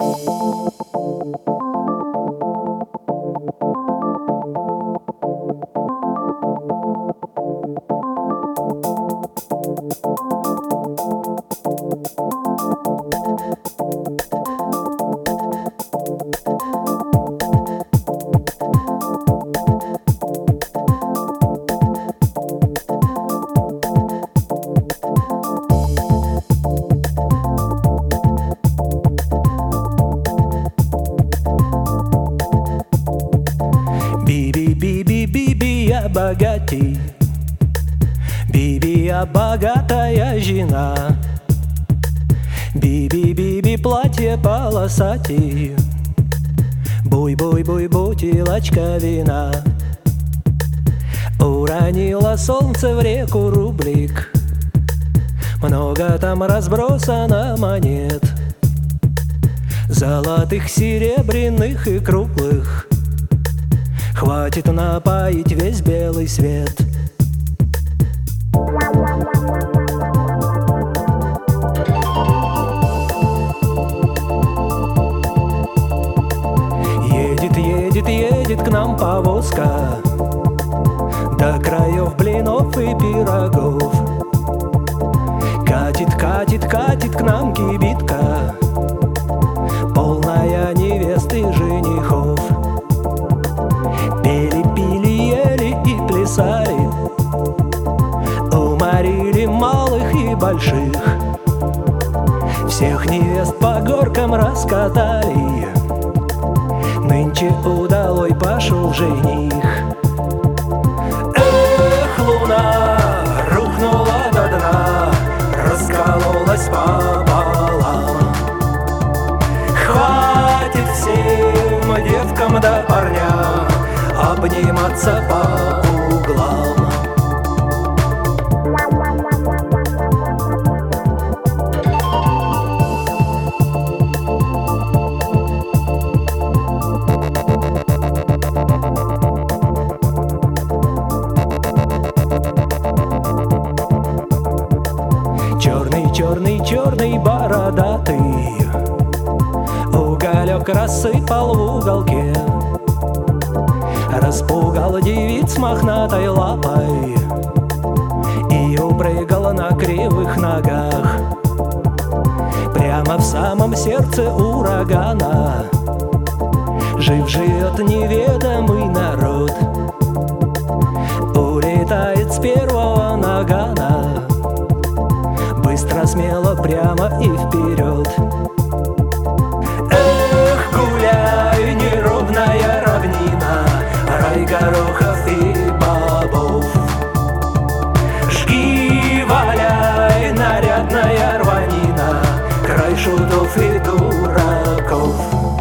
Биби, я богатей. Биби, я богатая жена. Биби, платье полосатей. Буй, бутылочка вина. Уронила солнце в реку рублик. Много там разбросано монет, золотых, серебряных и круглых. Хватит напоить весь белый свет. Едет к нам повозка, до краев блинов и пирогов. Катит к нам кибитка, полная невест и женихов. Пили, ели и плясали, уморили малых и больших. Всех невест по горкам раскатали, нынче удалой пошел жених. Эх, луна рухнула до дна, раскололась пополам. Хватит всем девкам да парням обниматься по углам. Черный бородатый уголек рассыпал в уголке, распугал девиц мохнатой лапой и упрыгал на кривых ногах прямо в самом сердце урагана. Жив живет неведомый народ, улетает с первого нагана, быстро, смело, прямо и вперед. Эх, гуляй, неровная равнина, рай горохов и бобов. Жги, валяй, нарядная рванина, край шутов и дураков.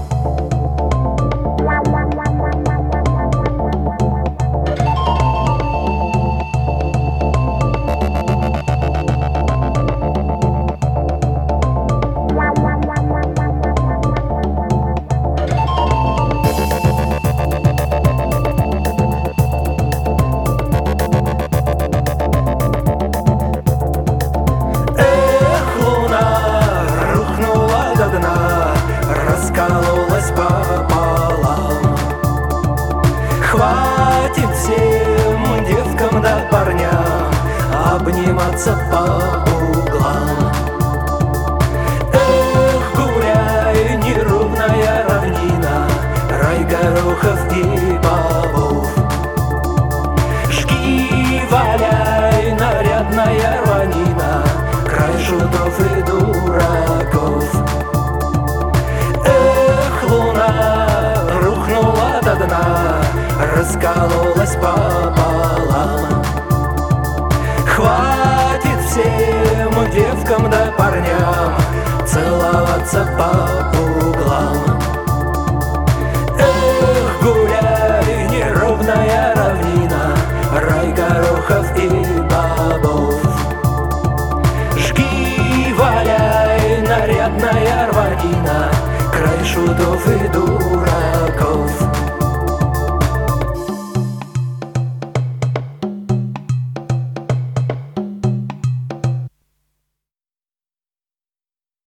Раскололась пополам. Хватит всем девкам да парням обниматься по углам. Эх, гуляй, неровная равнина, рай горохов и бобов. Жги, валяй, нарядная рванина, край шутов и дураков. Раскололась пополам. Хватит всем девкам да парням целоваться по углам. Эх, гуляй, неровная равнина, рай горохов и бобов. Жги, валяй, нарядная рванина, край шутов и